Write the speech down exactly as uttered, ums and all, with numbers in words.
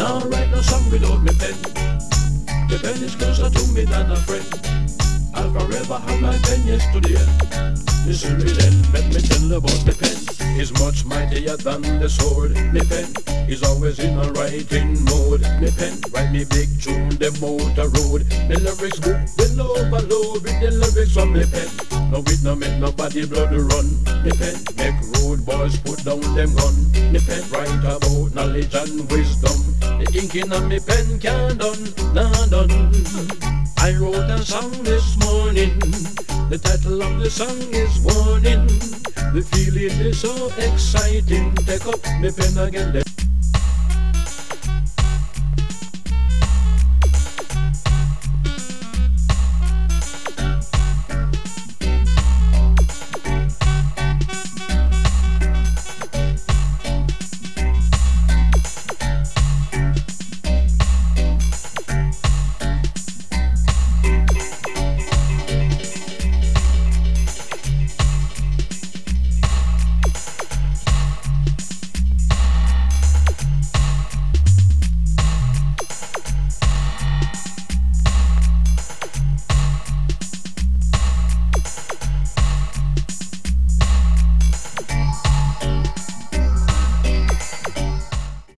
Can't write no song without me pen. The pen is closer to me than a friend. I'll forever have my pen, yes to the end. Listen me then, let me tell about me pen. Is much mightier than the sword. Me pen is always in a writing mode. Me pen write me big tune, the motor road. Me lyrics book will overload with the lyrics from me pen. No it no make nobody blood run. Me pen make road boys put down them gun. Me pen write about knowledge and wisdom. The inking on me pen can't done, nah done. I wrote a song this morning. The title of the song is Warning. The feeling is so exciting. Take up me pen again.